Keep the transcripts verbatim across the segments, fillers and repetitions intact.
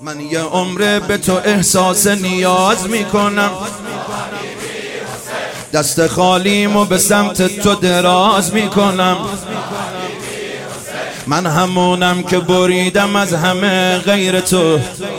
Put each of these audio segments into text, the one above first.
من یه عمره به تو احساس نیاز میکنم، دست خالیمو به سمت تو دراز میکنم. من همونم که بریدم از همه غیر تو،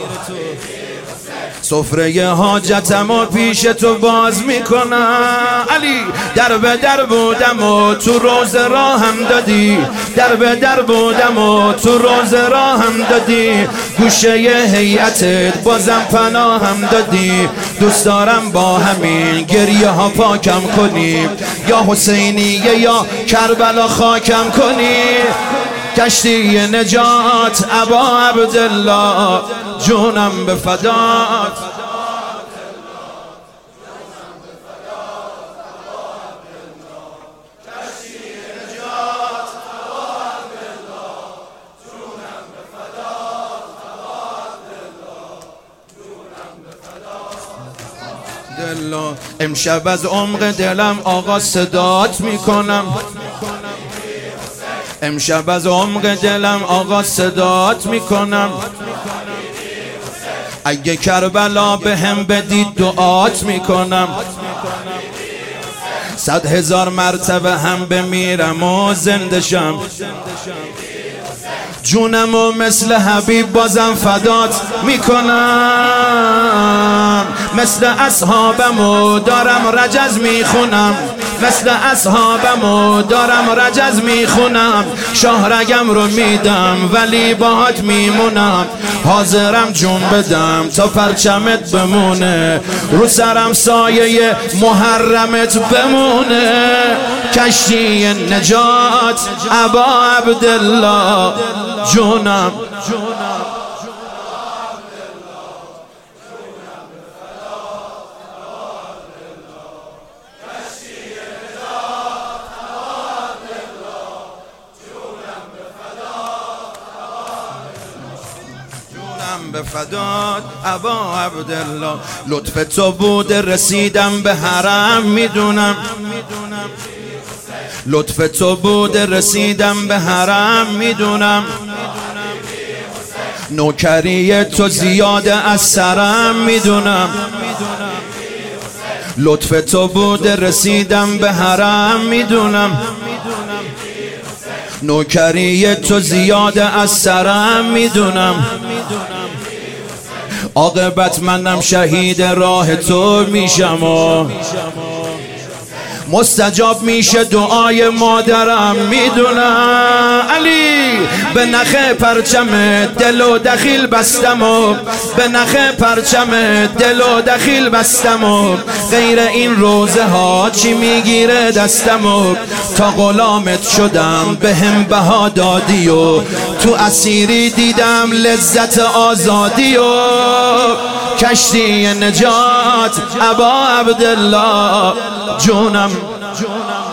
سفره حاجتم و پیش تو باز میکنم. علی در به در بودم و تو روز راهم دادی، در به در بودم و تو روز راهم دادی، گوشه هیئتت بازم پناهم دادی. دوست دارم با همین گریه ها پاکم کنی، یا حسینیه یا کربلا خاکم کنی. کشتی نجات ابا عبدالله، جونم به فدات. امشب از عمق دلم آقا صدات میکنم، امشب از عمق دلم آقا صدات میکنم. اگه کربلا به هم بدید دعات میکنم، صد هزار مرتبه هم بمیرم و زنده شم، جونم و مثل حبیب بازم فدات میکنم. مثل اصحابم و دارم رجز میخونم، مثل اصحابم و دارم رجز میخونم. شاهرگم رو میدم ولی باهات میمونم، حاضرم جون بدم تا پرچمت بمونه، رو سرم سایه محرمت بمونه. کشتی نجات ابا عبدالله، جونم به فدات ابا عبدالله. لطف تو بود رسیدم به حرم میدونم، لطف تو بود رسیدم به حرم میدونم. نوکری تو زیاده از سرم میدونم، لطف تو بود رسیدم به حرم میدونم. نوکری تو زیاده از سرم میدونم. عاقبت منم شهید راه تو میشم و مستجاب میشه دعای مادرم میدونم. علی به نخ پرچم دل و دخیل بستم و به نخ پرچم دل و دخیل بستم و غیر این روزه ها چی میگیره دستم و تا غلامت شدم به هم بها دادی و تو اسیری دیدم لذت آزادی و کشتی نجات ابا عبدالله، جونم جونم